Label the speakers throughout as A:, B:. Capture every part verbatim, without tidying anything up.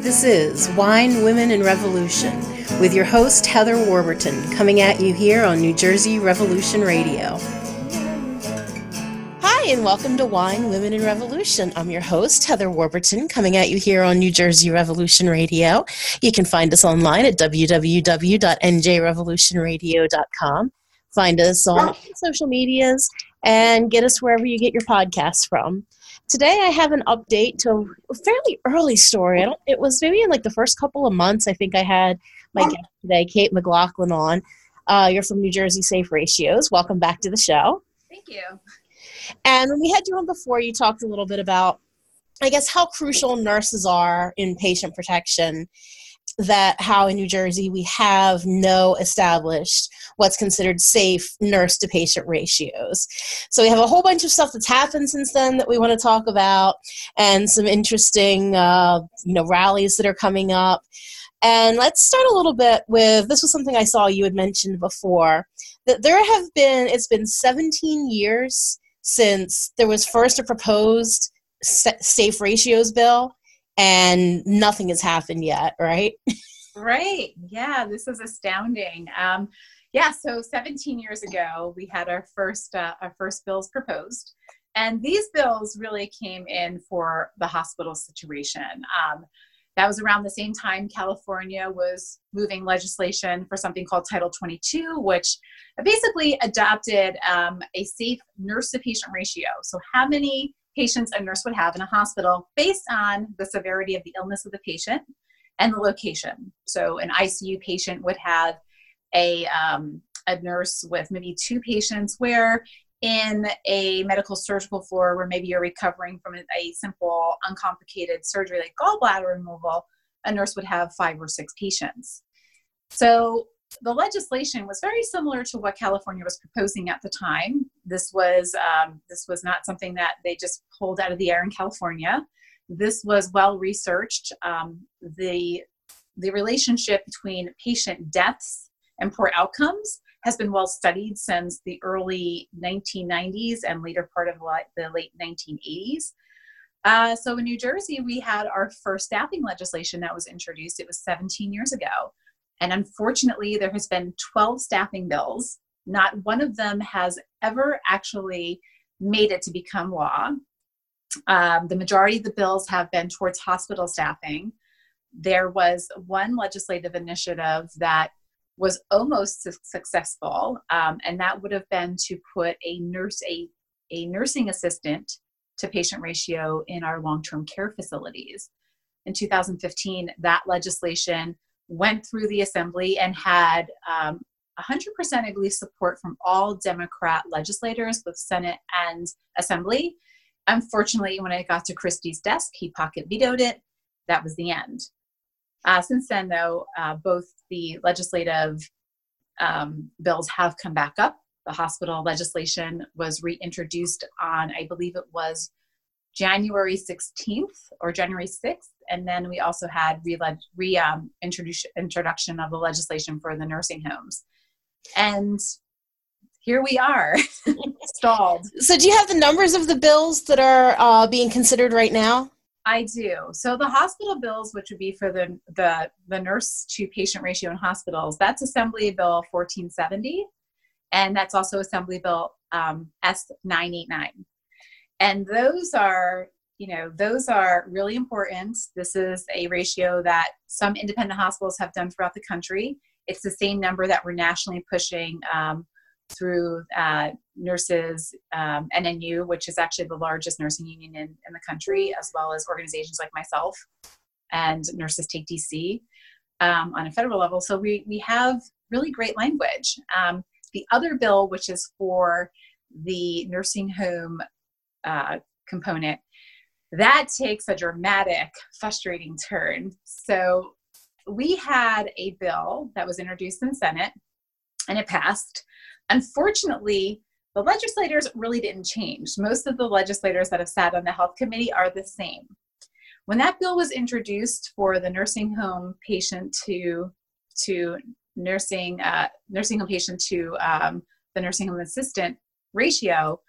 A: This is Wine, Women, and Revolution with your host, Heather Warburton, coming at you here on New Jersey Revolution Radio. Hi, and welcome to Wine, Women, and Revolution. I'm your host, Heather Warburton, coming at you here on New Jersey Revolution Radio. You can find us online at w w w dot n j revolution radio dot com. Find us on social medias and get us wherever you get your podcasts from. Today I have an update to a fairly early story. I don't, it was maybe in like the first couple of months. I think I had my guest today, Kate McLaughlin, on. Uh, you're from New Jersey Safe Ratios. Welcome back to the show.
B: Thank you.
A: And when we had you on before, you talked a little bit about, I guess, how crucial nurses are in patient protection, that how in New Jersey we have no established what's considered safe nurse-to-patient ratios. So we have a whole bunch of stuff that's happened since then that we want to talk about, and some interesting uh, you know, rallies that are coming up. And let's start a little bit with, this was something I saw you had mentioned before, that there have been, it's been seventeen years since there was first a proposed safe ratios bill, and nothing has happened yet, right?
B: Right. Yeah, this is astounding. Um, yeah, so seventeen years ago, we had our first uh, our first bills proposed, and these bills really came in for the hospital situation. Um, that was around the same time California was moving legislation for something called Title twenty-two, which basically adopted um, a safe nurse-to-patient ratio. So how many patients a nurse would have in a hospital based on the severity of the illness of the patient and the location. So an I C U patient would have a, um, a nurse with maybe two patients, where in a medical surgical floor where maybe you're recovering from a, a simple uncomplicated surgery like gallbladder removal, a nurse would have five or six patients. So the legislation was very similar to what California was proposing at the time. This was um, this was not something that they just pulled out of the air in California. This was well researched. Um, the the relationship between patient deaths and poor outcomes has been well studied since the early nineteen nineties and later part of the late nineteen eighties. Uh, so in New Jersey, we had our first staffing legislation that was introduced. It was seventeen years ago. And unfortunately, there has been twelve staffing bills. Not one of them has ever actually made it to become law. Um, the majority of the bills have been towards hospital staffing. There was one legislative initiative that was almost su- successful, um, and that would have been to put a nurse, a, a nursing assistant to patient ratio in our long-term care facilities. In two thousand fifteen, that legislation went through the assembly and had um, one hundred percent, I believe, support from all Democrat legislators, both Senate and Assembly. Unfortunately, when it got to Christie's desk, he pocket vetoed it. That was the end. Uh, since then, though, uh, both the legislative um, bills have come back up. The hospital legislation was reintroduced on, I believe it was January sixteenth or January sixth. And then we also had re, re um, introduction, introduction of the legislation for the nursing homes. And here we are, stalled.
A: So do you have the numbers of the bills that are uh, being considered right now?
B: I do. So the hospital bills, which would be for the, the, the nurse to patient ratio in hospitals, that's Assembly Bill fourteen seventy. And that's also Assembly Bill um, S nine eighty-nine. And those are, you know, those are really important. This is a ratio that some independent hospitals have done throughout the country. It's the same number that we're nationally pushing um, through uh, nurses, um, N N U, which is actually the largest nursing union in, in the country, as well as organizations like myself and Nurses Take D C um, on a federal level. So we, we have really great language. Um, the other bill, which is for the nursing home uh, component, that takes a dramatic, frustrating turn. So we had a bill that was introduced in the Senate, and it passed. Unfortunately, the legislators really didn't change. Most of the legislators that have sat on the health committee are the same. When that bill was introduced for the nursing home patient to, to nursing, uh, nursing home patient to um, the nursing home assistant ratio,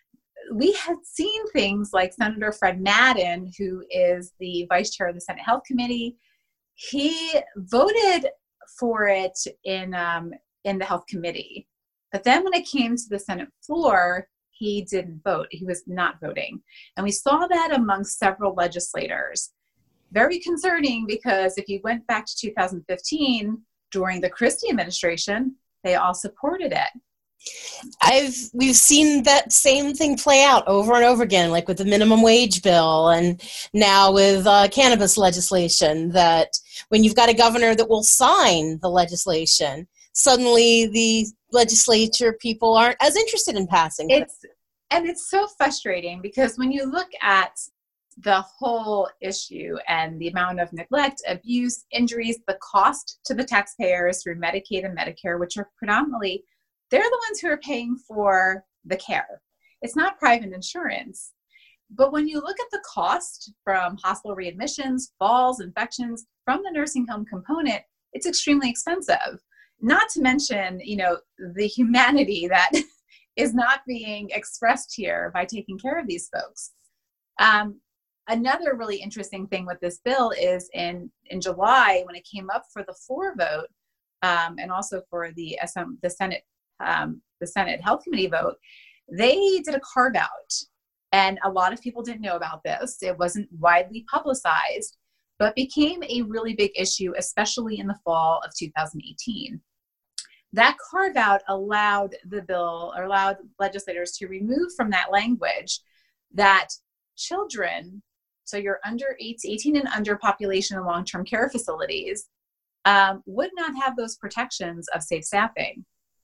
B: we had seen things like Senator Fred Madden, who is the vice chair of the Senate Health Committee, he voted for it in um, in the health committee. But then when it came to the Senate floor, he didn't vote. He was not voting. And we saw that among several legislators. Very concerning, because if you went back to two thousand fifteen, during the Christie administration, they all supported it.
A: I've we've seen that same thing play out over and over again, like with the minimum wage bill, and now with uh, cannabis legislation, that when you've got a governor that will sign the legislation, suddenly the legislature people aren't as interested in passing it.
B: It's, and it's so frustrating, because when you look at the whole issue and the amount of neglect, abuse, injuries, the cost to the taxpayers through Medicaid and Medicare, which are predominantly, they're the ones who are paying for the care. It's not private insurance. But when you look at the cost from hospital readmissions, falls, infections, from the nursing home component, it's extremely expensive. Not to mention, you know, the humanity that is not being expressed here by taking care of these folks. Um, another really interesting thing with this bill is in, in July, when it came up for the floor vote, um, and also for the S M, the Senate Um, the Senate Health Committee vote, they did a carve out. And a lot of people didn't know about this. It wasn't widely publicized, but became a really big issue, especially in the fall of two thousand eighteen. That carve out allowed the bill, or allowed legislators to remove from that language that children, so you're under eighteen and under population in long-term care facilities, um, would not have those protections of safe staffing.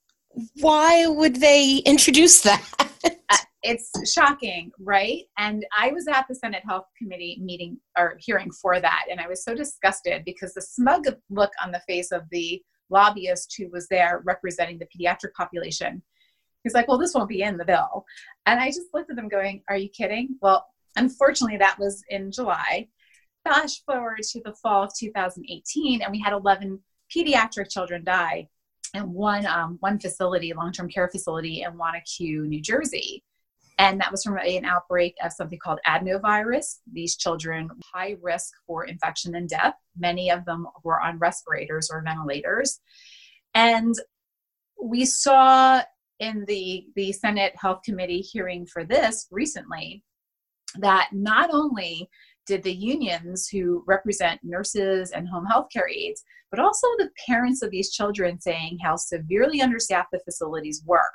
A: Why would they introduce that?
B: uh, it's shocking, right? And I was at the Senate Health Committee meeting or hearing for that, and I was so disgusted, because the smug look on the face of the lobbyist who was there representing the pediatric population, he's like, well, this won't be in the bill. And I just looked at them going, are you kidding? Well, unfortunately, that was in July. Flash forward to the fall of two thousand eighteen, and we had eleven pediatric children die in one um, one facility, long-term care facility in Wanacue, New Jersey. And that was from a, an outbreak of something called adenovirus. These children high risk for infection and death. Many of them were on respirators or ventilators. And we saw in the, the Senate Health Committee hearing for this recently that not only did the unions who represent nurses and home health care aides, but also the parents of these children saying how severely understaffed the facilities were.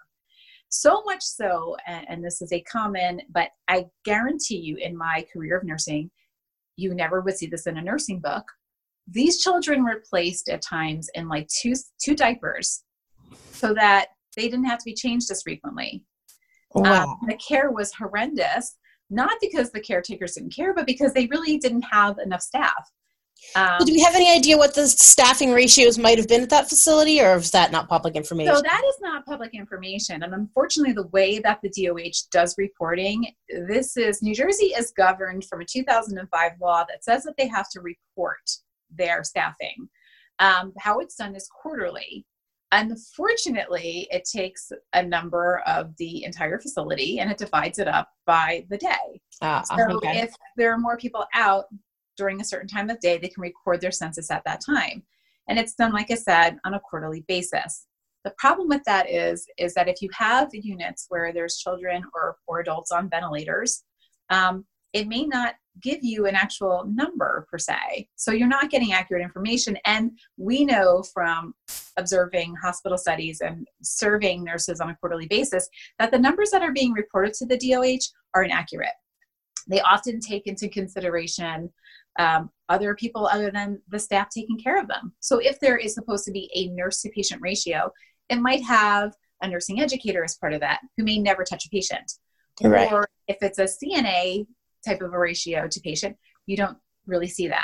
B: So much so, and, and this is a common, but I guarantee you in my career of nursing, you never would see this in a nursing book. These children were placed at times in like two, two diapers so that they didn't have to be changed as frequently.
A: Wow.
B: Um, the care was horrendous. Not because the caretakers didn't care, but because they really didn't have enough staff. Um,
A: Do we have any idea what the staffing ratios might have been at that facility, or is that not public information?
B: So that is not public information. And unfortunately, the way that the D O H does reporting, this is, New Jersey is governed from a two thousand five law that says that they have to report their staffing. Um, how it's done is quarterly. Unfortunately, it takes a number of the entire facility and it divides it up by the day.
A: Uh,
B: so
A: okay.
B: if there are more people out during a certain time of day, they can record their census at that time. And it's done, like I said, on a quarterly basis. The problem with that is, is that if you have units where there's children or, or adults on ventilators, um, it may not give you an actual number per se. So you're not getting accurate information. And we know from observing hospital studies and surveying nurses on a quarterly basis that the numbers that are being reported to the D O H are inaccurate. They often take into consideration um, other people other than the staff taking care of them. So if there is supposed to be a nurse to patient ratio, it might have a nursing educator as part of that who may never touch a patient.
A: Right.
B: Or if it's a C N A type of a ratio to patient, you don't really see that.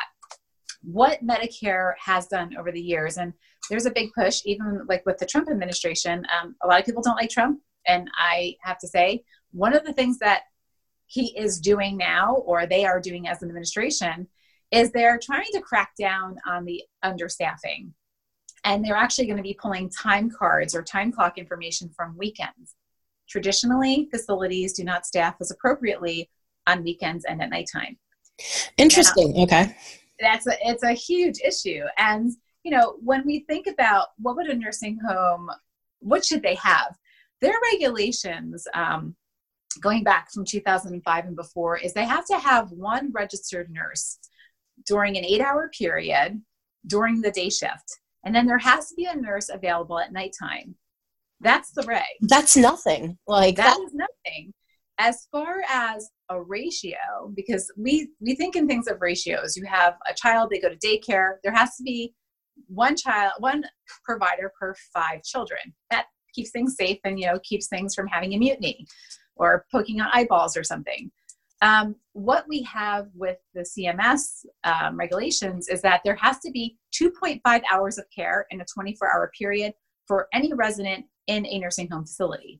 B: What Medicare has done over the years, and there's a big push, even like with the Trump administration, um, a lot of people don't like Trump. And I have to say, one of the things that he is doing now, or they are doing as an administration, is they're trying to crack down on the understaffing. And they're actually going to be pulling time cards or time clock information from weekends. Traditionally, facilities do not staff as appropriately on weekends and at nighttime.
A: Interesting.
B: Now,
A: okay.
B: That's a, it's a huge issue. And, you know, when we think about what would a nursing home, what should they have? Their regulations, um, going back from two thousand five and before, is they have to have one registered nurse during an eight hour period during the day shift. And then there has to be a nurse available at nighttime. That's the reg.
A: That's nothing. Like
B: that
A: that
B: is nothing. As far as a ratio, because we, we think in things of ratios. You have a child, they go to daycare. There has to be one child, one provider per five children. That keeps things safe and, you know, keeps things from having a mutiny or poking on eyeballs or something. Um, what we have with the C M S um, regulations is that there has to be two point five hours of care in a twenty-four hour period for any resident in a nursing home facility.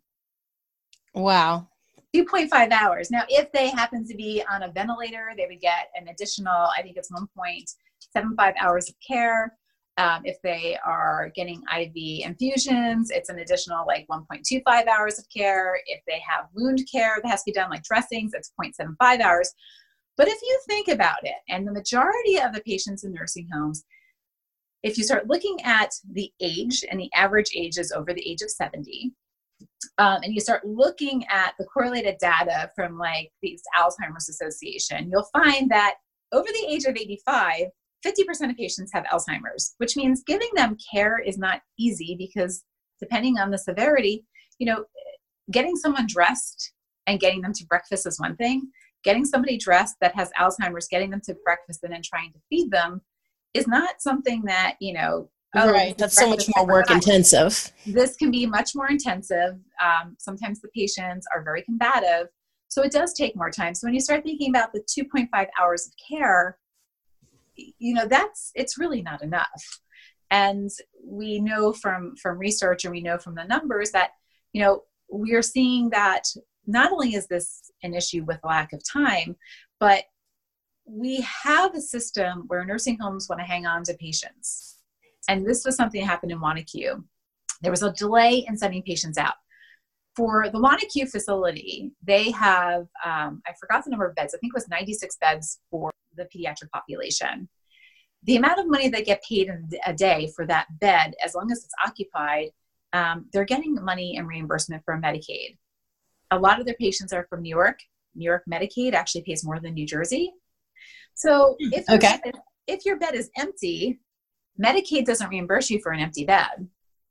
A: Wow.
B: two point five hours. Now, if they happen to be on a ventilator, they would get an additional, I think it's one point seven five hours of care. Um, if they are getting I V infusions, it's an additional like one point two five hours of care. If they have wound care that has to be done, like dressings, it's zero point seven five hours. But if you think about it, and the majority of the patients in nursing homes, if you start looking at the age, and the average age is over the age of seventy, um, and you start looking at the correlated data from like the Alzheimer's Association, you'll find that over the age of eighty-five, fifty percent of patients have Alzheimer's, which means giving them care is not easy because depending on the severity, you know, getting someone dressed and getting them to breakfast is one thing. Getting somebody dressed that has Alzheimer's, getting them to breakfast and then trying to feed them is not something that, you know, oh,
A: right. That's so much more work intensive.
B: This can be much more intensive. Um, sometimes the patients are very combative. So it does take more time. So when you start thinking about the two point five hours of care, you know, that's, it's really not enough. And we know from, from research, and we know from the numbers that, you know, we are seeing that not only is this an issue with lack of time, but we have a system where nursing homes want to hang on to patients. And this was something that happened in Wanaque. There was a delay in sending patients out. For the Wanaque facility, they have, um, I forgot the number of beds. I think it was ninety-six beds for the pediatric population. The amount of money they get paid in a day for that bed, as long as it's occupied, um, they're getting money and reimbursement from Medicaid. A lot of their patients are from New York. New York Medicaid actually pays more than New Jersey. So if,
A: okay.
B: your, if your bed is empty, Medicaid doesn't reimburse you for an empty bed.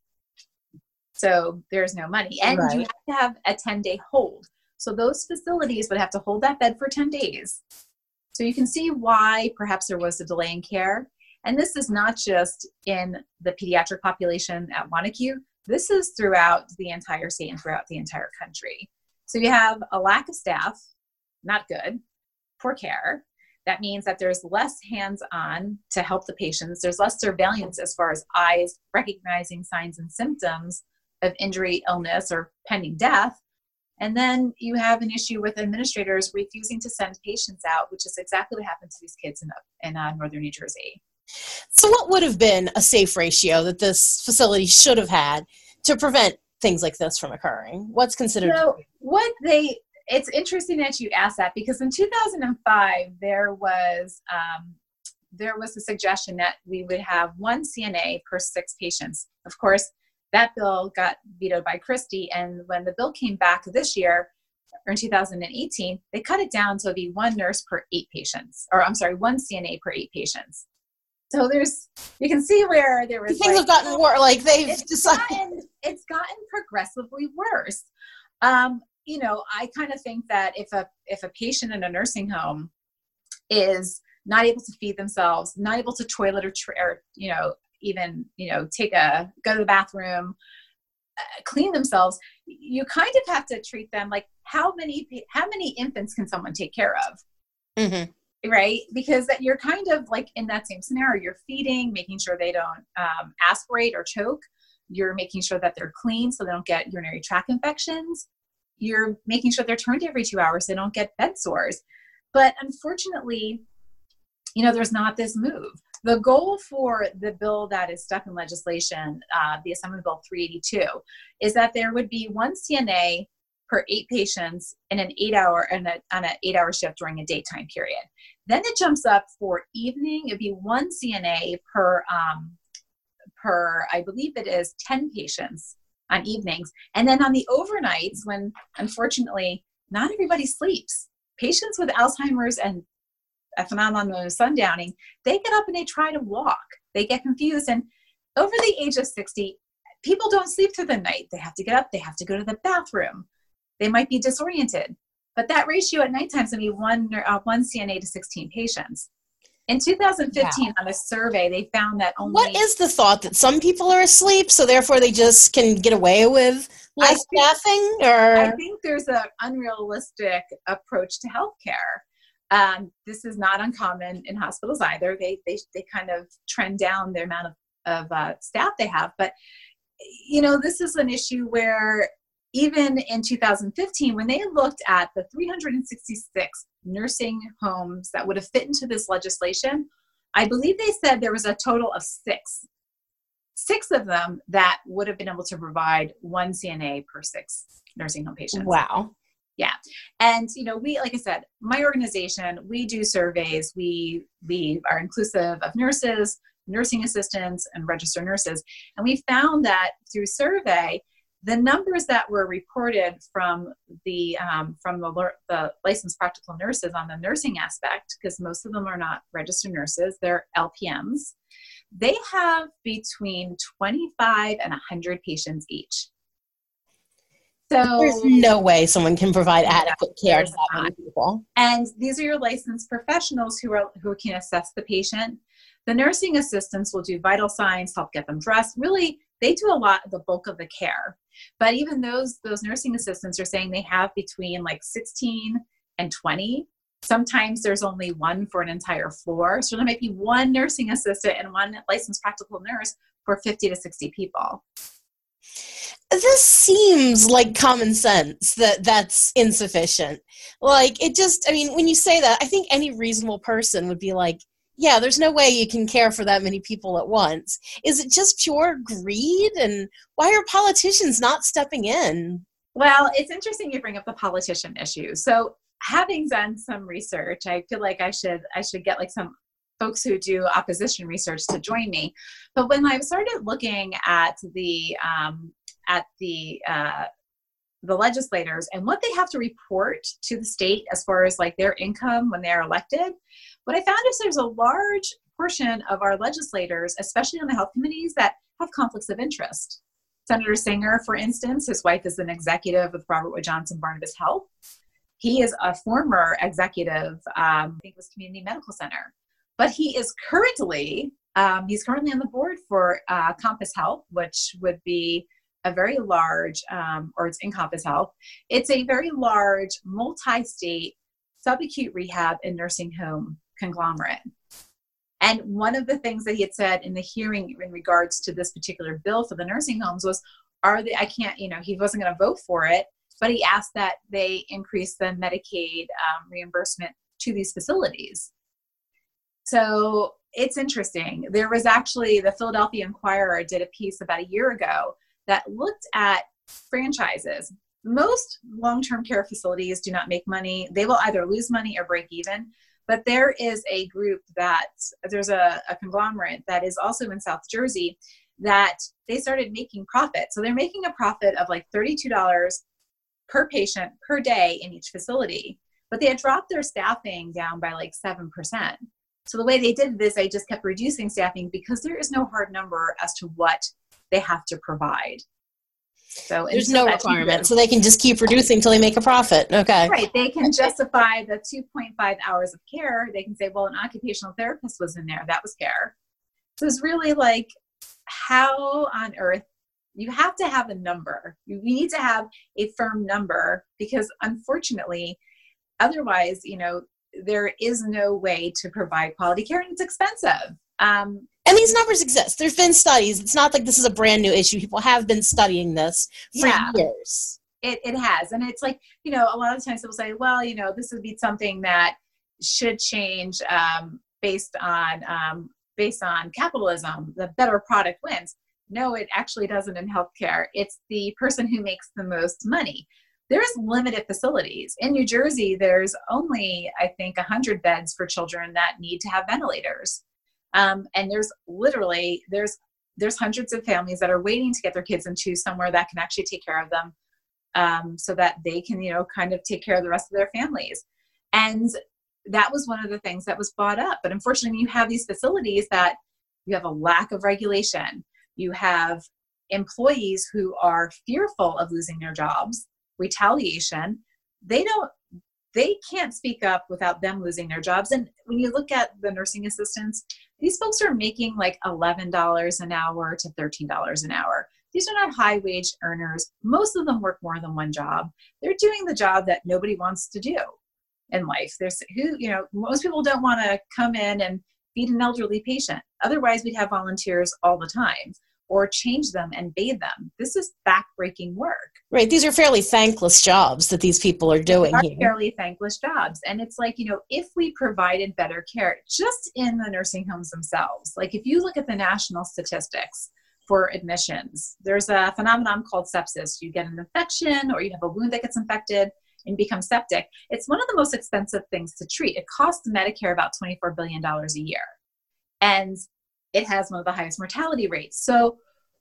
B: So there's no money. And right. you have to have a ten-day hold. So those facilities would have to hold that bed for ten days. So you can see why perhaps there was a delay in care. And this is not just in the pediatric population at Wanaque. This is throughout the entire state and throughout the entire country. So you have a lack of staff, not good, poor care. That means that there's less hands-on to help the patients. There's less surveillance as far as eyes recognizing signs and symptoms of injury, illness, or pending death. And then you have an issue with administrators refusing to send patients out, which is exactly what happened to these kids in, in uh, northern New Jersey.
A: So what would have been a safe ratio that this facility should have had to prevent things like this from occurring? What's considered?
B: So what they, it's interesting that you asked that, because in two thousand five, there was, um, there was a suggestion that we would have one C N A per six patients. Of course, that bill got vetoed by Christie, and when the bill came back this year, or in two thousand eighteen, they cut it down to be one nurse per eight patients, or I'm sorry, one C N A per eight patients. So there's, you can see where there was
A: things like, have gotten worse. Like they've
B: it's
A: decided
B: gotten, it's gotten progressively worse. Um, you know, I kind of think that if a if a patient in a nursing home is not able to feed themselves, not able to toilet or, tra- or you know, even, you know, take a, go to the bathroom, uh, clean themselves, you kind of have to treat them like how many, how many infants can someone take care of? Mm-hmm. Right? Because that you're kind of like in that same scenario, you're feeding, making sure they don't um, aspirate or choke. You're making sure that they're clean so they don't get urinary tract infections. You're making sure they're turned every two hours so they don't get bed sores. But unfortunately, you know, there's not this move. The goal for the bill that is stuck in legislation, uh, the Assembly Bill three eighty-two, is that there would be one C N A per eight patients in an eight-hour and on an eight-hour shift during a daytime period. Then it jumps up for evening. It'd be one C N A per, um, per, I believe it is ten patients on evenings. And then on the overnights, when unfortunately not everybody sleeps, patients with Alzheimer's and a phenomenon known as sundowning, they get up and they try to walk. They get confused. And over the age of sixty, people don't sleep through the night. They have to get up. They have to go to the bathroom. They might be disoriented. But that ratio at nighttime is going to be one, uh, one C N A to sixteen patients. In two thousand fifteen, wow. on a survey, they found that only...
A: What is the thought that some people are asleep, so therefore they just can get away with less
B: I think,
A: staffing? Or
B: I think there's an unrealistic approach to healthcare. Um, this is not uncommon in hospitals either. They they they kind of trend down the amount of, of uh, staff they have. But, you know, this is an issue where even in two thousand fifteen, when they looked at the three hundred sixty-six nursing homes that would have fit into this legislation, I believe they said there was a total of six. Six of them that would have been able to provide one C N A per six nursing home patients.
A: Wow.
B: Yeah. And, you know, we, like I said, my organization, we do surveys. We, we are inclusive of nurses, nursing assistants, and registered nurses. And we found that through survey, the numbers that were reported from the, um, from the, the licensed practical nurses on the nursing aspect, because most of them are not registered nurses, they're L P Ms, they have between twenty-five and one hundred patients each. So
A: there's no way someone can provide adequate care to that many people.
B: And these are your licensed professionals who are who can assess the patient. The nursing assistants will do vital signs, help get them dressed. Really, they do a lot of the bulk of the care. But even those those nursing assistants are saying they have between like sixteen and twenty. Sometimes there's only one for an entire floor. So there might be one nursing assistant and one licensed practical nurse for fifty to sixty people.
A: This seems like common sense that that's insufficient. Like, it just, I mean, when you say that, I think any reasonable person would be like, yeah, there's no way you can care for that many people at once. Is it just pure greed? And why are politicians not stepping in?
B: Well, it's interesting you bring up the politician issue. So having done some research, I feel like I should, I should get like some folks who do opposition research to join me. But when I started looking at the, um, at the uh, the legislators and what they have to report to the state as far as like their income when they're elected, what I found is there's a large portion of our legislators, especially on the health committees, that have conflicts of interest. Senator Singer, for instance, his wife is an executive with Robert Wood Johnson Barnabas Health. He is a former executive, um, I think it was Community Medical Center, but he is currently, um, he's currently on the board for uh, Compass Health, which would be a very large, um, or it's Encompass Health. It's a very large multi-state subacute rehab and nursing home conglomerate. And one of the things that he had said in the hearing in regards to this particular bill for the nursing homes was, are they, I can't, you know, he wasn't going to vote for it, but he asked that they increase the Medicaid um, reimbursement to these facilities. So it's interesting. There was actually, the Philadelphia Inquirer did a piece about a year ago that looked at franchises. Most long-term care facilities do not make money. They will either lose money or break even. But there is a group that, there's a, a conglomerate that is also in South Jersey that they started making profit. So they're making a profit of like thirty-two dollars per patient per day in each facility. But they had dropped their staffing down by like seven percent. So the way they did this, they just kept reducing staffing because there is no hard number as to what they have to provide. So
A: there's no requirement, so they can just keep reducing until they make a profit. Okay.
B: Right. They can justify the two point five hours of care. They can say, well, an occupational therapist was in there. That was care. So it's really like, how on earth, you have to have a number. You need to have a firm number because unfortunately, otherwise, you know, there is no way to provide quality care and it's expensive. Um,
A: and these numbers exist. There's been studies. It's not like this is a brand new issue. People have been studying this for
B: yeah,
A: years.
B: It, it has. And it's like, you know, a lot of times people say, well, you know, this would be something that should change um, based on um, based on capitalism. The better product wins. No, it actually doesn't in healthcare. It's the person who makes the most money. there's limited facilities. In New Jersey, there's only, I think, one hundred beds for children that need to have ventilators. Um, and there's literally, there's there's hundreds of families that are waiting to get their kids into somewhere that can actually take care of them, um, so that they can, you know, kind of take care of the rest of their families. And that was one of the things that was brought up. But unfortunately, you have these facilities that you have a lack of regulation. You have employees who are fearful of losing their jobs, retaliation. They don't, they can't speak up without them losing their jobs. And when you look at the nursing assistants, these folks are making like eleven dollars an hour to thirteen dollars an hour. These are not high wage earners. Most of them work more than one job. They're doing the job that nobody wants to do in life. There's who, you know, most people don't want to come in and feed an elderly patient. Otherwise, we'd have volunteers all the time, or change them and bathe them. This is backbreaking work.
A: Right. These are fairly thankless jobs that these people are doing
B: They are
A: here.
B: fairly thankless jobs. And it's like, you know, if we provided better care just in the nursing homes themselves, like if you look at the national statistics for admissions, there's a phenomenon called sepsis. You get an infection or you have a wound that gets infected and become septic. It's one of the most expensive things to treat. It costs Medicare about twenty-four billion dollars a year. And it has one of the highest mortality rates. So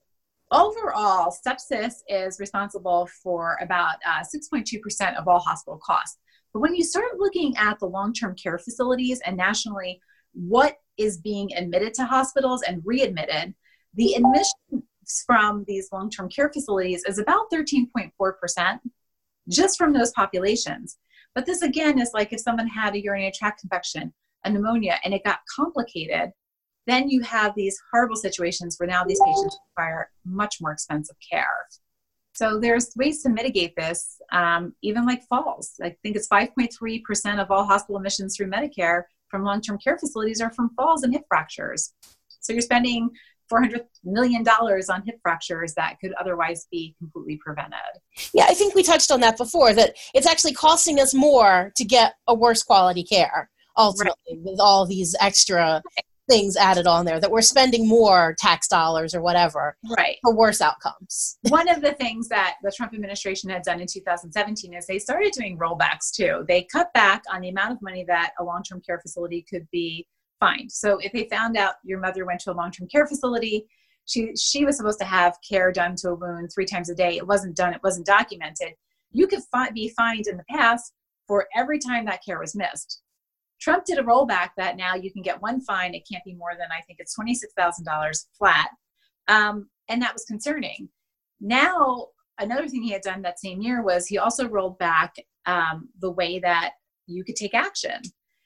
B: overall, sepsis is responsible for about uh, six point two percent of all hospital costs. But when you start looking at the long-term care facilities and nationally, what is being admitted to hospitals and readmitted, the admissions from these long-term care facilities is about thirteen point four percent just from those populations. But this again is like if someone had a urinary tract infection, a pneumonia, and it got complicated, then you have these horrible situations where now these patients require much more expensive care. So there's ways to mitigate this, um, even like falls. I think it's five point three percent of all hospital admissions through Medicare from long-term care facilities are from falls and hip fractures. So you're spending four hundred million dollars on hip fractures that could otherwise be completely prevented.
A: Yeah, I think we touched on that before, that it's actually costing us more to get a worse quality care, ultimately, right, with all these extra things added on there, that we're spending more tax dollars or whatever,
B: right,
A: for worse outcomes.
B: One of the things that the Trump administration had done in two thousand seventeen is they started doing rollbacks too. They cut back on the amount of money that a long-term care facility could be fined. So if they found out your mother went to a long-term care facility, she she was supposed to have care done to a wound three times a day. It wasn't done. It wasn't documented. You could fi- be fined in the past for every time that care was missed. Trump did a rollback that now you can get one fine. It can't be more than, I think it's twenty-six thousand dollars flat. Um, and that was concerning. Now, another thing he had done that same year was he also rolled back um, the way that you could take action,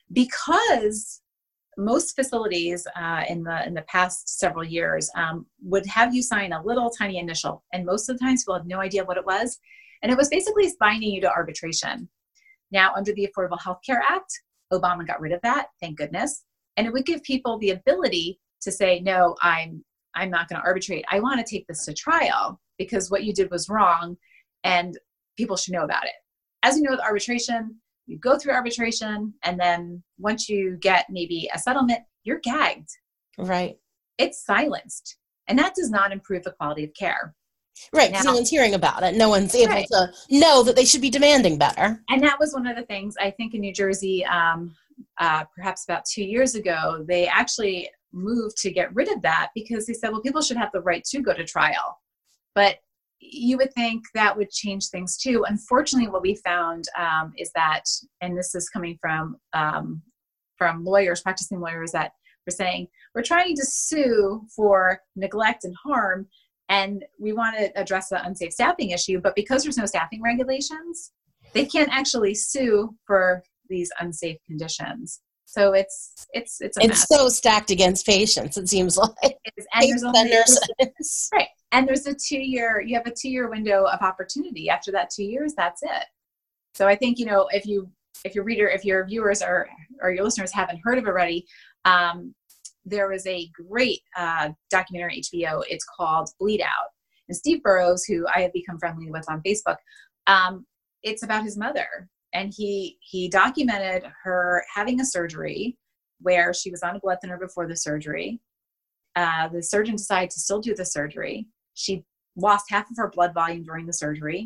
B: because most facilities uh, in the in the past several years um, would have you sign a little tiny initial, and most of the times we'll have no idea what it was. And it was basically binding you to arbitration. Now, under the Affordable Health Care Act, Obama got rid of that, thank goodness. And it would give people the ability to say, no, I'm I'm not going to arbitrate. I want to take this to trial because what you did was wrong and people should know about it. As you know, with arbitration, you go through arbitration, and then once you get maybe a settlement, you're gagged.
A: Right.
B: It's silenced. And that does not improve the quality of care.
A: Right, because no one's hearing about it. No one's able right. to know that they should be demanding better.
B: And that was one of the things, I think, in New Jersey, um, uh, perhaps about two years ago, they actually moved to get rid of that because they said, well, people should have the right to go to trial. But you would think that would change things too. Unfortunately, what we found um, is that, and this is coming from um, from lawyers, practicing lawyers, that were saying, we're trying to sue for neglect and harm, and we want to address the unsafe staffing issue, but because there's no staffing regulations, they can't actually sue for these unsafe conditions. So it's it's it's a
A: it's
B: mess.
A: So stacked against patients, it seems like.
B: It is. And there's only, nurses. Right. And there's a two-year, you have a two-year window of opportunity. After that two years, that's it. So I think, you know, if you if your reader, if your viewers or or your listeners haven't heard of it already, um, there was a great uh, documentary on H B O. It's called Bleed Out. And Steve Burrows, who I have become friendly with on Facebook, um, it's about his mother. And he he documented her having a surgery where she was on a blood thinner before the surgery. Uh, the surgeon decided to still do the surgery. She lost half of her blood volume during the surgery.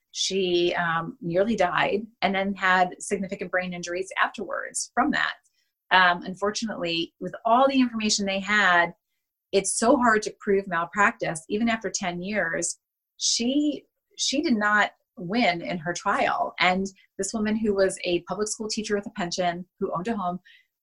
B: She um, nearly died and then had significant brain injuries afterwards from that. Um, unfortunately, with all the information they had, it's so hard to prove malpractice. Even after ten years, she she did not win in her trial. And this woman, who was a public school teacher with a pension, who owned a home,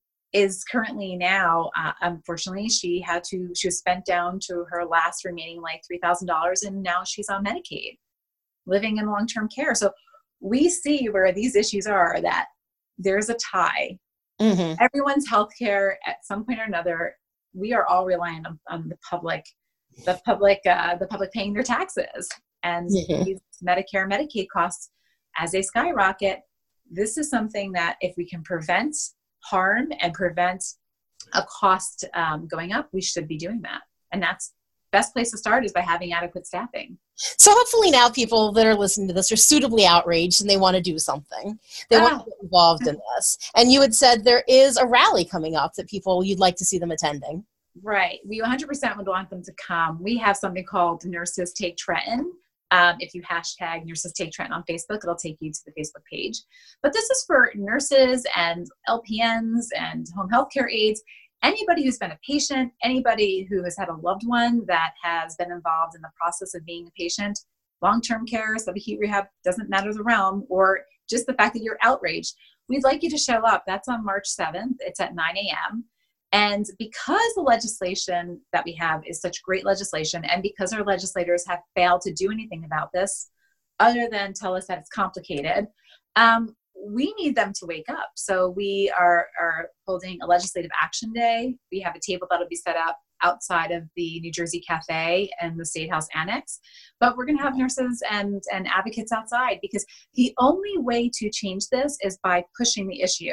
B: is currently now, uh, unfortunately, she had to, she was spent down to her last remaining like three thousand dollars, and now she's on Medicaid, living in long-term care. So we see where these issues are, that there's a tie. Mm-hmm. Everyone's healthcare at some point or another, we are all reliant on, on the public, the public, uh, the public paying their taxes, and mm-hmm. these Medicare, Medicaid costs, as they skyrocket. This is something that if we can prevent harm and prevent a cost um, going up, we should be doing that. And that's best place to start is by having adequate staffing.
A: So hopefully now people that are listening to this are suitably outraged and they want to do something. They oh. want to get involved in this. And you had said there is a rally coming up that people, you'd like to see them attending.
B: Right. We one hundred percent would want them to come. We have something called Nurses Take Trenton. Um, if you hashtag Nurses Take Trenton on Facebook, it'll take you to the Facebook page. But this is for nurses and L P Ns and home health care aides, anybody who's been a patient, anybody who has had a loved one that has been involved in the process of being a patient, long-term care, subacute rehab, doesn't matter the realm, or just the fact that you're outraged. We'd like you to show up. That's on March seventh. It's at nine a.m. And because the legislation that we have is such great legislation, and because our legislators have failed to do anything about this other than tell us that it's complicated, um, we need them to wake up. So we are, are holding a legislative action day. We have a table that'll be set up outside of the New Jersey Cafe and the State House Annex. But we're going to have nurses and, and advocates outside, because the only way to change this is by pushing the issue.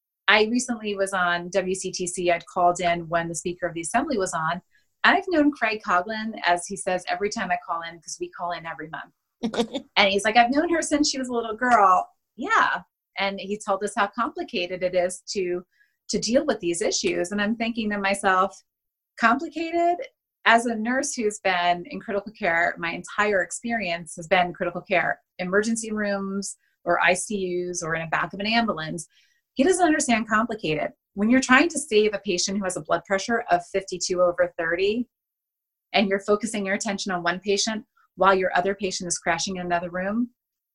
B: I recently was on W C T C. I'd called in when the Speaker of the Assembly was on. I've known Craig Coughlin, as he says every time I call in, because we call in every month. And he's like, I've known her since she was a little girl. Yeah. And he told us how complicated it is to, to deal with these issues. And I'm thinking to myself, complicated? As a nurse who's been in critical care, my entire experience has been critical care, emergency rooms or I C Us or in the back of an ambulance. He doesn't understand complicated. When you're trying to save a patient who has a blood pressure of fifty-two over thirty, and you're focusing your attention on one patient while your other patient is crashing in another room,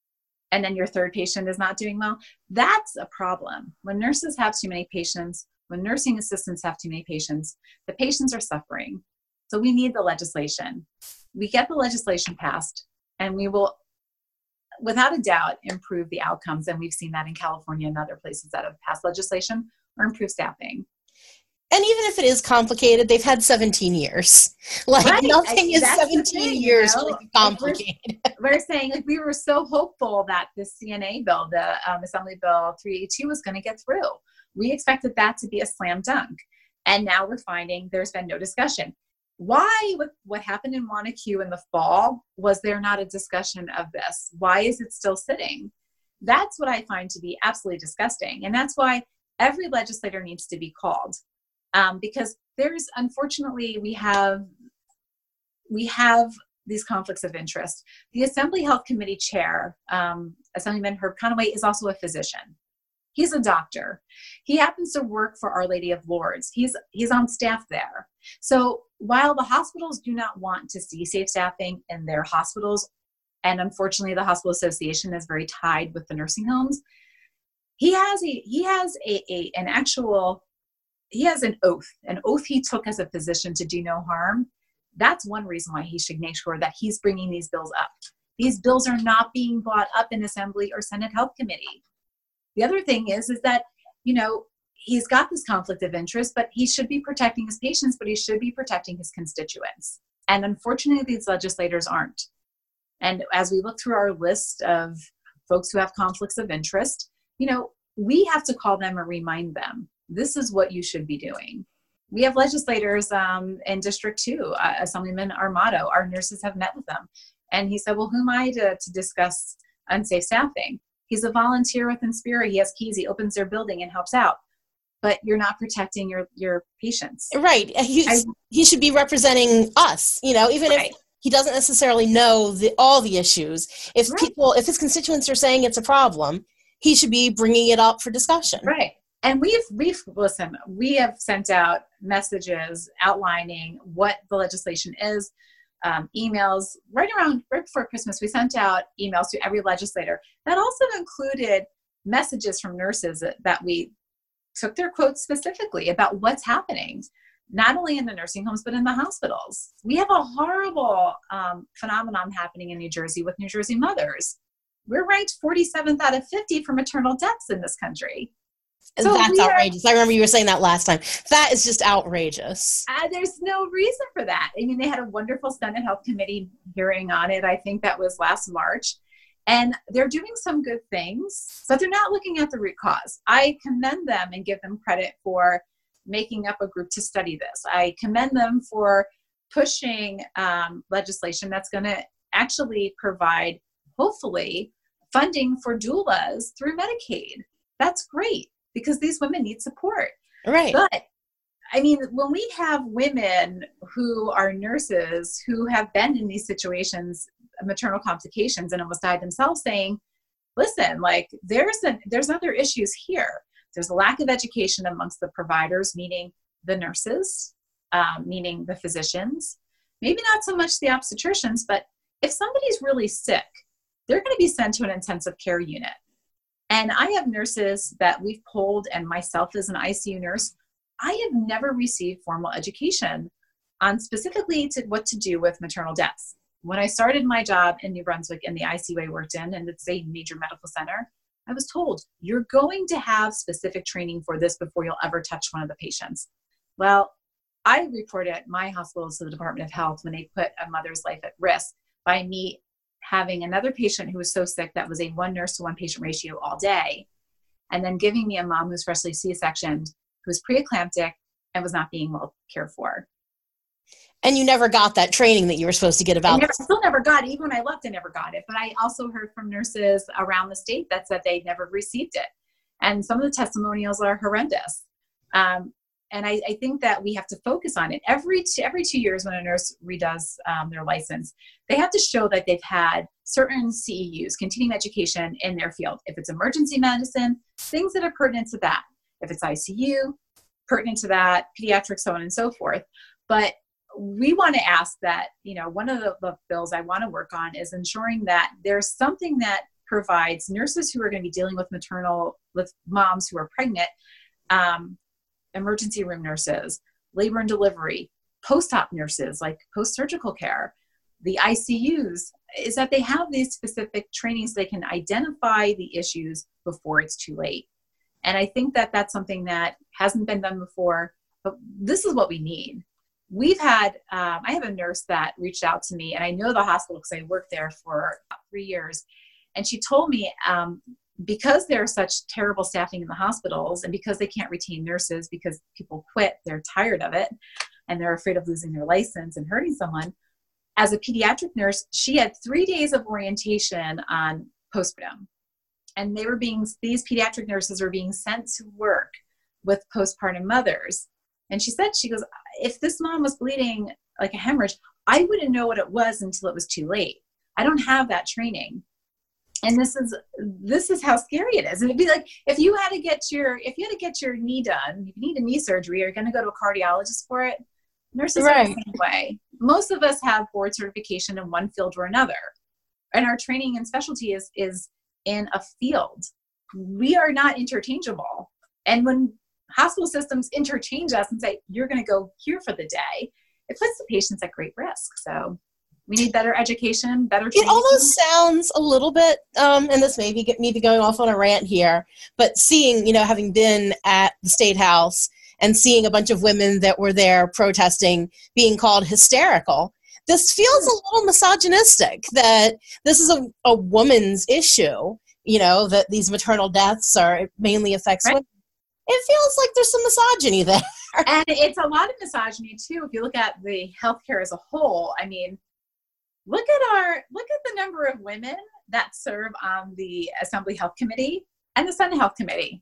B: and then your third patient is not doing well, that's a problem. When nurses have too many patients, when nursing assistants have too many patients, the patients are suffering. So we need the legislation. We get the legislation passed, and we will, without a doubt, improve the outcomes. And we've seen that in California and other places that have passed legislation, or improve staffing.
A: And even if it is complicated, they've had seventeen years. Like right. nothing I, is seventeen thing, years you know? Really complicated.
B: We're, we're saying, like, we were so hopeful that the C N A bill, the um, Assembly Bill three eighty-two, was going to get through. We expected that to be a slam dunk. And now we're finding there's been no discussion. Why, with what happened in Wanacue in the fall, was there not a discussion of this? Why is it still sitting? That's what I find to be absolutely disgusting. And that's why every legislator needs to be called. Um, because there's, unfortunately, we have, we have these conflicts of interest. The Assembly Health Committee chair, um, Assemblyman Herb Conaway, is also a physician. He's a doctor. He happens to work for Our Lady of Lourdes. He's, he's on staff there. So while the hospitals do not want to see safe staffing in their hospitals, and unfortunately the Hospital Association is very tied with the nursing homes, he has a, he has a, a an actual, he has an oath, an oath he took as a physician to do no harm. That's one reason why he should make sure that he's bringing these bills up. These bills are not being brought up in Assembly or Senate Health Committee. The other thing is, is that, you know, he's got this conflict of interest, but he should be protecting his patients, but he should be protecting his constituents. And unfortunately, these legislators aren't. And as we look through our list of folks who have conflicts of interest, you know, we have to call them and remind them, this is what you should be doing. We have legislators um, in District two, uh, Assemblyman Armato. Our nurses have met with them. And he said, well, who am I to, to discuss unsafe staffing? He's a volunteer with Inspira. He has keys. He opens their building and helps out. But you're not protecting your, your patients.
A: Right. He, he should be representing us, you know, even right. if he doesn't necessarily know the, all the issues. If
B: Right.
A: people, if his constituents are saying it's a problem, he should be bringing it up for discussion.
B: Right. And we've, we've, listen, we have sent out messages outlining what the legislation is, um, emails right around, right before Christmas, we sent out emails to every legislator. That also included messages from nurses that, that we took their quotes specifically about what's happening, not only in the nursing homes, but in the hospitals. We have a horrible um, phenomenon happening in New Jersey with New Jersey mothers. We're ranked forty-seventh out of fifty for maternal deaths in this country.
A: So that's outrageous. Are, I remember you were saying that last time. That is just outrageous.
B: Uh, there's no reason for that. I mean, they had a wonderful Senate Health Committee hearing on it. I think that was last March. And they're doing some good things, but they're not looking at the root cause. I commend them and give them credit for making up a group to study this. I commend them for pushing um, legislation that's going to actually provide, hopefully, funding for doulas through Medicaid. That's great because these women need support.
A: Right.
B: But I mean, when we have women who are nurses who have been in these situations, maternal complications, and almost died themselves, saying, listen, like there's a, there's other issues here. There's a lack of education amongst the providers, meaning the nurses, um, meaning the physicians, maybe not so much the obstetricians, but if somebody's really sick, they're going to be sent to an intensive care unit. And I have nurses that we've polled, and myself as an I C U nurse, I have never received formal education on specifically to what to do with maternal deaths. When I started my job in New Brunswick in the I C U I worked in, and it's a major medical center, I was told, you're going to have specific training for this before you'll ever touch one of the patients. Well, I reported my hospitals to the Department of Health when they put a mother's life at risk by me having another patient who was so sick that was a one nurse to one patient ratio all day, and then giving me a mom who's freshly C-sectioned, who was preeclamptic and was not being well cared for.
A: And you never got that training that you were supposed to get about
B: I never, still never got it. Even when I left, I never got it. But I also heard from nurses around the state that said they never received it. And some of the testimonials are horrendous. Um, and I, I think that we have to focus on it. Every two, every two years when a nurse redoes um, their license, they have to show that they've had certain C E Us, continuing education in their field. If it's emergency medicine, things that are pertinent to that. If it's I C U, pertinent to that, pediatrics, so on and so forth. But we want to ask that, you know, one of the, the bills I want to work on is ensuring that there's something that provides nurses who are going to be dealing with maternal, with moms who are pregnant, um, emergency room nurses, labor and delivery, post-op nurses, like post-surgical care, the I C Us, is that they have these specific trainings so they can identify the issues before it's too late. And I think that that's something that hasn't been done before, but this is what we need. We've had, um, I have a nurse that reached out to me, and I know the hospital because I worked there for about three years. And she told me um, because there's such terrible staffing in the hospitals, and because they can't retain nurses because people quit, they're tired of it, and they're afraid of losing their license and hurting someone. As a pediatric nurse, she had three days of orientation on postpartum. And they were being, these pediatric nurses were being sent to work with postpartum mothers. And she said, she goes, if this mom was bleeding like a hemorrhage, I wouldn't know what it was until it was too late. I don't have that training. And this is, this is how scary it is. And it'd be like, if you had to get your, if you had to get your knee done, if you need a knee surgery, are you going to go to a cardiologist for it? Nurses right. are the same way. Most of us have board certification in one field or another. And our training and specialty is, is in a field. We are not interchangeable. And when hospital systems interchange us and say, you're going to go here for the day, it puts the patients at great risk. So we need better education, better training.
A: It almost sounds a little bit, um, and this may be me be going off on a rant here, but seeing, you know, having been at the State House and seeing a bunch of women that were there protesting being called hysterical, this feels a little misogynistic, that this is a, a woman's issue, you know, that these maternal deaths are, it mainly affects right. women. It feels like there's some misogyny there.
B: And it's a lot of misogyny too. If you look at the healthcare as a whole, I mean, look at our, look at the number of women that serve on the Assembly Health Committee and the Senate Health Committee.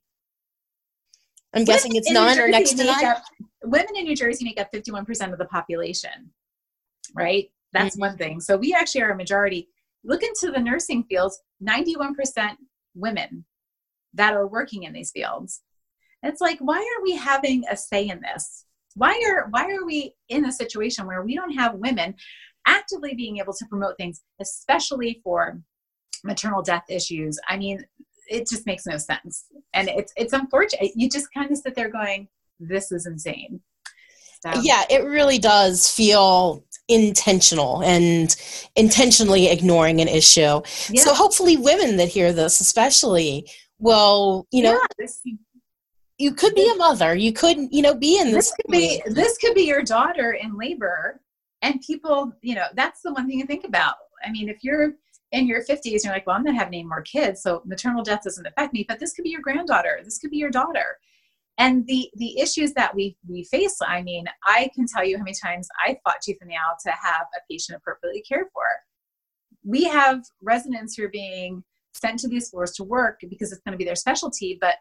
A: I'm women guessing it's nine or next to nine.
B: Up, women in New Jersey make up fifty-one percent of the population, right? That's
A: Mhm.
B: one thing. So we actually are a majority. Look into the nursing fields, ninety-one percent women that are working in these fields. And it's like, why are we having a say in this? Why are, why are we in a situation where we don't have women actively being able to promote things, especially for maternal death issues? I mean, it just makes no sense. And it's, it's unfortunate. You just kind of sit there going, this is insane. So.
A: Yeah, it really does feel intentional and intentionally ignoring an issue.
B: Yeah.
A: So hopefully women that hear this especially will, you know,
B: yeah, this,
A: you could be a mother, you could, you know, be in this.
B: This could be, this could be your daughter in labor, and people, you know, that's the one thing to think about. I mean, if you're in your fifties, you're like, well, I'm not having any more kids, so maternal death doesn't affect me, but this could be your granddaughter. This could be your daughter. And the, the issues that we, we face, I mean, I can tell you how many times I fought tooth and nail to have a patient appropriately cared for. We have residents who are being sent to these floors to work because it's going to be their specialty, but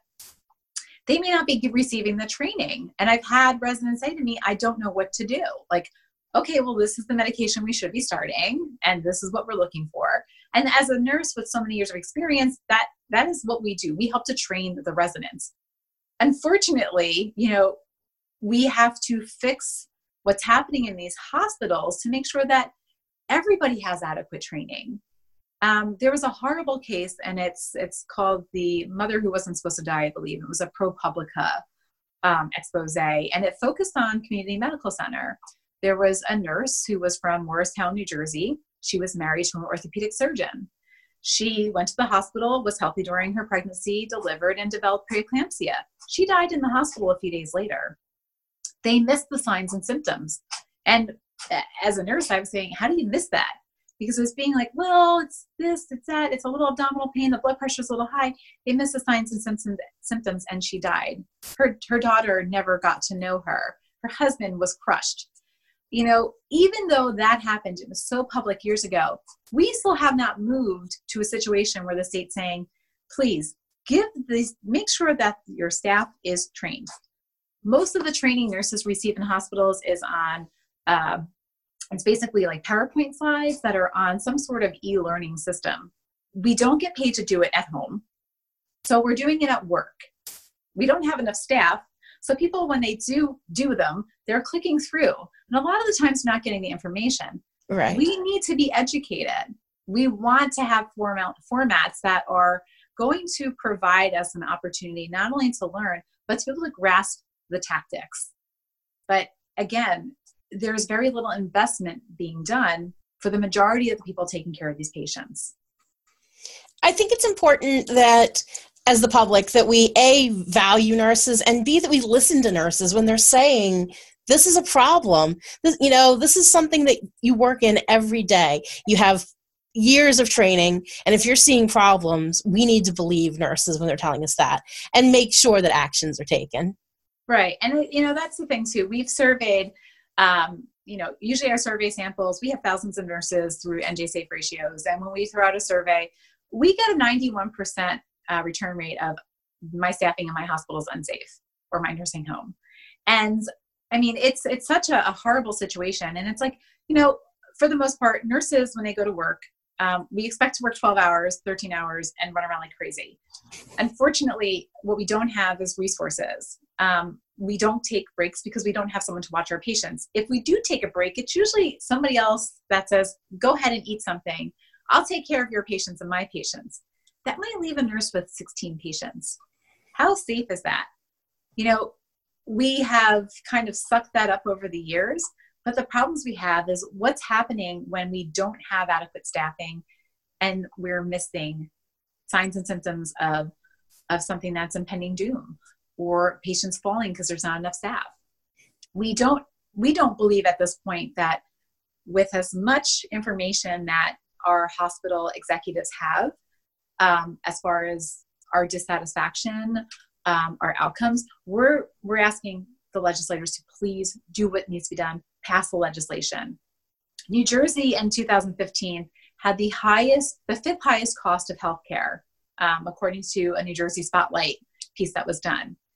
B: they may not be receiving the training. And I've had residents say to me, I don't know what to do. Like, okay, well, this is the medication we should be starting, and this is what we're looking for. And as a nurse with so many years of experience, that that is what we do. We help to train the residents. Unfortunately, you know, we have to fix what's happening in these hospitals to make sure that everybody has adequate training. Um, there was a horrible case, and it's it's called The Mother Who Wasn't Supposed to Die, I believe. It was a ProPublica um, expose, and it focused on Community Medical Center. There was a nurse who was from Morristown, New Jersey. She was married to an orthopedic surgeon. She went to the hospital, was healthy during her pregnancy, delivered, and developed preeclampsia. She died in the hospital a few days later. They missed the signs and symptoms. And as a nurse, I was saying, how do you miss that? Because it was being like, well, it's this, it's that, it's a little abdominal pain, the blood pressure is a little high. They missed the signs and symptoms, and she died. Her, her daughter never got to know her. Her husband was crushed. You know, even though that happened, it was so public years ago, we still have not moved to a situation where the state's saying, please give these, make sure that your staff is trained. Most of the training nurses receive in hospitals is on, uh, it's basically like PowerPoint slides that are on some sort of e-learning system. We don't get paid to do it at home. So we're doing it at work. We don't have enough staff. So people, when they do do them, they're clicking through. And a lot of the times not getting the information.
A: Right.
B: We need to be educated. We want to have format, formats that are going to provide us an opportunity not only to learn, but to be able to grasp the tactics. But again, there's very little investment being done for the majority of the people taking care of these patients.
A: I think it's important that as the public that we A, value nurses, and B, that we listen to nurses when they're saying, this is a problem. This, you know, this is something that you work in every day. You have years of training, and if you're seeing problems, we need to believe nurses when they're telling us that and make sure that actions are taken.
B: Right. And, you know, that's the thing too. We've surveyed, um, you know, usually our survey samples, we have thousands of nurses through N J Safe ratios. And when we throw out a survey, we get a ninety-one percent uh, return rate of my staffing in my hospital is unsafe or my nursing home. And I mean, it's, it's such a, a horrible situation. And it's like, you know, for the most part, nurses, when they go to work, um, we expect to work twelve hours, thirteen hours, and run around like crazy. Unfortunately, what we don't have is resources. Um, we don't take breaks because we don't have someone to watch our patients. If we do take a break, it's usually somebody else that says, go ahead and eat something. I'll take care of your patients and my patients. That might leave a nurse with sixteen patients. How safe is that? You know, we have kind of sucked that up over the years, but the problems we have is what's happening when we don't have adequate staffing and we're missing signs and symptoms of, of something that's impending doom, or patients falling because there's not enough staff. We don't, we don't believe at this point that with as much information that our hospital executives have, um, as far as our dissatisfaction, um, our outcomes, we're, we're asking the legislators to please do what needs to be done, pass the legislation. New Jersey in two thousand fifteen had the highest, the fifth highest cost of healthcare, um, according to a New Jersey Spotlight piece that was done.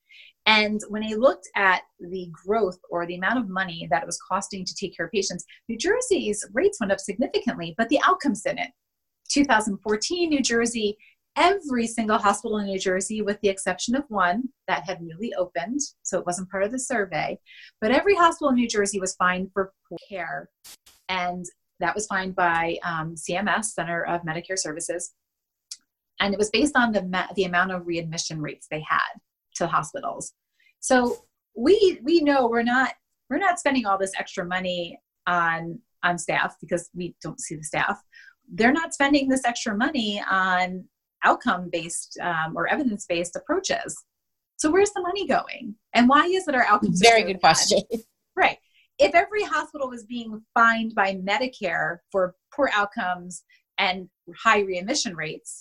B: And when I looked at the growth or the amount of money that it was costing to take care of patients, New Jersey's rates went up significantly, but the outcomes didn't. two thousand fourteen, New Jersey, every single hospital in New Jersey, with the exception of one that had newly opened, so it wasn't part of the survey, but every hospital in New Jersey was fined for poor care. And that was fined by um, C M S, Center of Medicare Services. And it was based on the, ma- the amount of readmission rates they had to the hospitals. So we we know we're not we're not spending all this extra money on on staff because we don't see the staff. They're not spending this extra money on outcome-based um, or evidence-based approaches. So where's the money going? And why is it our outcomes?
A: Very
B: so
A: good
B: bad?
A: question.
B: Right. If every hospital was being fined by Medicare for poor outcomes and high readmission rates,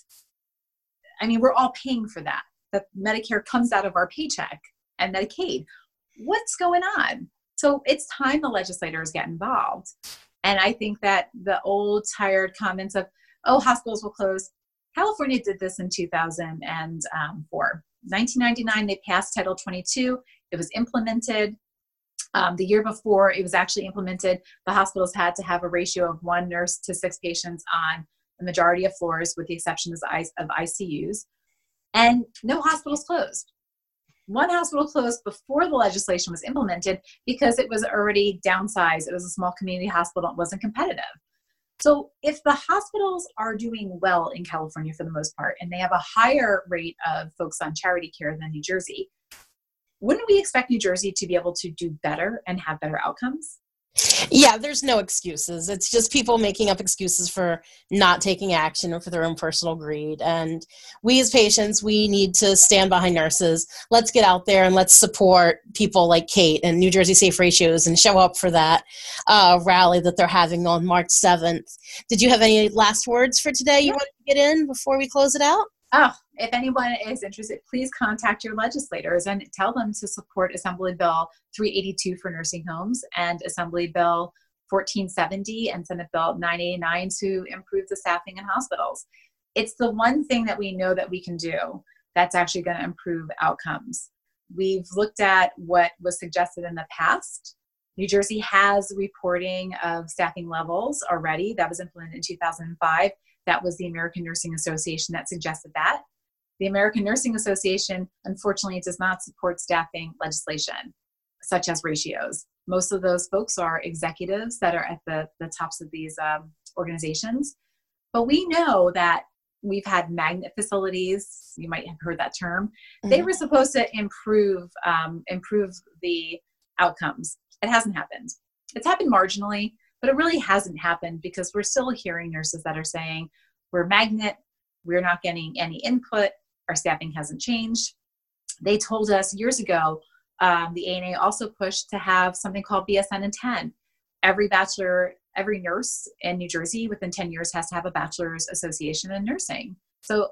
B: I mean, we're all paying for that. That Medicare comes out of our paycheck and Medicaid. What's going on? So it's time the legislators get involved. And I think that the old tired comments of, oh, hospitals will close. California did this in two thousand four. nineteen ninety-nine, they passed Title twenty-two. It was implemented. Um, the year before it was actually implemented, the hospitals had to have a ratio of one nurse to six patients on the majority of floors, with the exception of I C Us. And no hospitals closed. One hospital closed before the legislation was implemented because it was already downsized. It was a small community hospital. It wasn't competitive. So if the hospitals are doing well in California for the most part, and they have a higher rate of folks on charity care than New Jersey, wouldn't we expect New Jersey to be able to do better and have better outcomes?
A: Yeah, there's no excuses. It's just people making up excuses for not taking action or for their own personal greed. And we as patients, we need to stand behind nurses. Let's get out there and let's support people like Kate and New Jersey Safe Ratios and show up for that uh, rally that they're having on March seventh. Did you have any last words for today you want to get in before we close it out?
B: Oh, if anyone is interested, please contact your legislators and tell them to support Assembly Bill three eighty-two for nursing homes and Assembly Bill fourteen seventy and Senate Bill nine eighty-nine to improve the staffing in hospitals. It's the one thing that we know that we can do that's actually going to improve outcomes. We've looked at what was suggested in the past. New Jersey has reporting of staffing levels already. That was implemented in two thousand five. That was the American Nursing Association that suggested that. The American Nursing Association, unfortunately, does not support staffing legislation, such as ratios. Most of those folks are executives that are at the, the tops of these um, organizations. But we know that we've had magnet facilities. You might have heard that term. Mm-hmm. They were supposed to improve, um, improve the outcomes. It hasn't happened. It's happened marginally, but it really hasn't happened because we're still hearing nurses that are saying, we're magnet, we're not getting any input, our staffing hasn't changed. They told us years ago, um, the A N A also pushed to have something called B S N in ten. Every bachelor, every nurse in New Jersey within ten years has to have a bachelor's association in nursing. So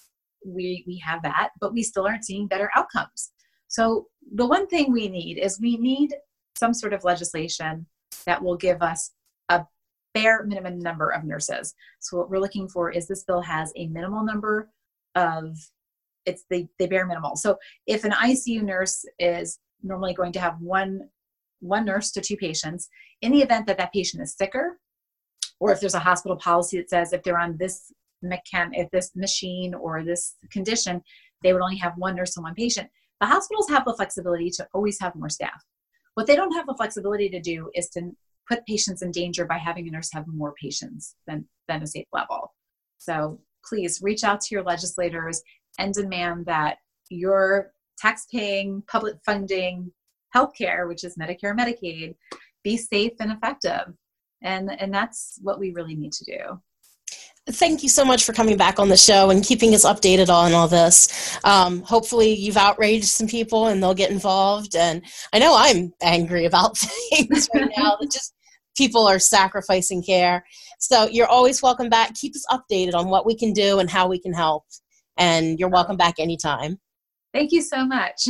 B: we, we have that, but we still aren't seeing better outcomes. So the one thing we need is we need some sort of legislation that will give us a bare minimum number of nurses. So what we're looking for is this bill has a minimal number of, it's the, the bare minimal. So if an I C U nurse is normally going to have one, one nurse to two patients, in the event that that patient is sicker, or if there's a hospital policy that says if they're on this mechan, if this machine or this condition, they would only have one nurse and one patient. The hospitals have the flexibility to always have more staff. What they don't have the flexibility to do is to put patients in danger by having a nurse have more patients than, than a safe level. So please reach out to your legislators and demand that your tax-paying, public funding healthcare, which is Medicare, Medicaid, be safe and effective. And, and that's what we really need to do.
A: Thank you so much for coming back on the show and keeping us updated on all this. Um, hopefully you've outraged some people and they'll get involved. And I know I'm angry about things right now that just people are sacrificing care. So you're always welcome back. Keep us updated on what we can do and how we can help. And you're welcome back anytime.
B: Thank you so much.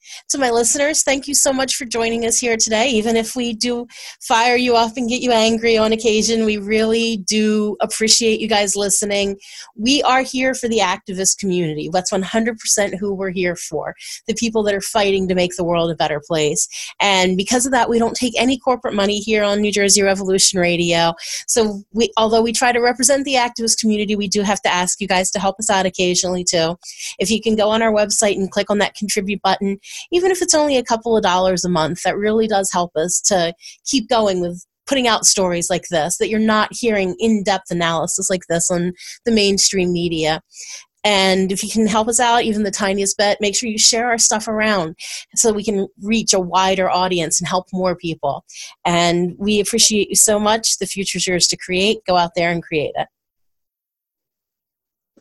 A: To my listeners, thank you so much for joining us here today. Even if we do fire you up and get you angry on occasion, we really do appreciate you guys listening. We are here for the activist community. That's one hundred percent who we're here for, the people that are fighting to make the world a better place. And because of that, we don't take any corporate money here on New Jersey Revolution Radio. So we, although we try to represent the activist community, we do have to ask you guys to help us out occasionally too. If you can go on our website and click on that contribute button, even if it's only a couple of dollars a month, that really does help us to keep going with putting out stories like this, that you're not hearing in-depth analysis like this on the mainstream media. And if you can help us out, even the tiniest bit, make sure you share our stuff around so we can reach a wider audience and help more people. And we appreciate you so much. The future's yours to create. Go out there and create it.